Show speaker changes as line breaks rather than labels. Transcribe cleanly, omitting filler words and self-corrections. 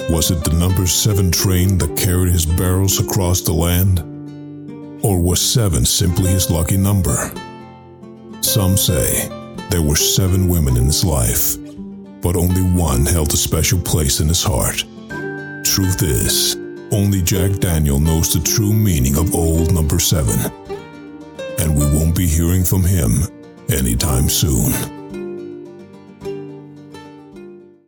Was it the number 7 train that carried his barrels across the land? Or was 7 simply his lucky number? Some say there were 7 women in his life, but only one held a special place in his heart. Truth is, only Jack Daniel knows the true meaning of old number 7, and we won't be hearing from him anytime soon.